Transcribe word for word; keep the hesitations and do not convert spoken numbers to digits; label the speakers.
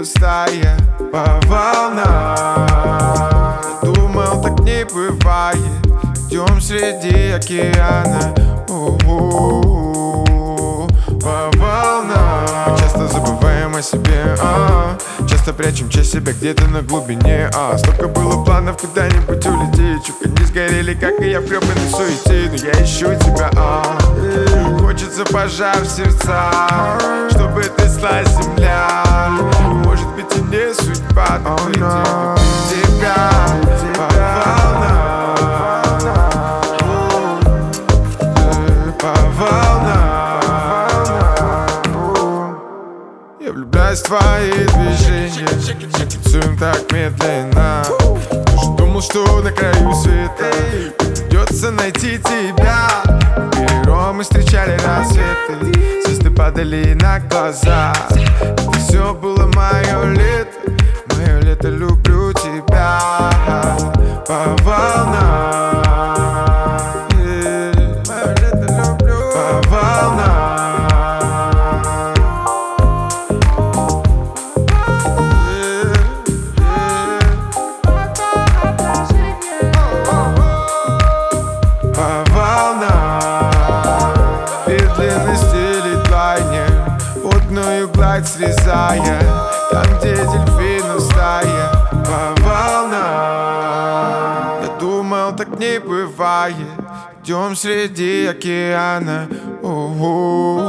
Speaker 1: дельфинов стая по волнам. Думал, так не бывает. Идем среди океана, у-у-у, по волнам. Мы часто забываем о себе, а часто прячем часть себя где-то на глубине, а столько было планов куда-нибудь улететь. Чуть не сгорели, как и я в гребаной суете. Но я ищу тебя, а хочется пожар в сердца, чтобы тряслась земля. Может быть и не судьба, но oh, no. тебя по волнам. Я влюбляюсь в твои движения, мы танцуем так медленно. Тоже думал, что на краю света придется найти тебя. Пером мы встречали рассветы, звезды падали на глаза. Это все было мое лето, мое лето, люблю тебя по волнам. Мое лето люблю по волнам. Водную гладь срезая, там, где дельфинов стая по волнам. Я думал, так не бывает. Идем среди океана, у-у-у.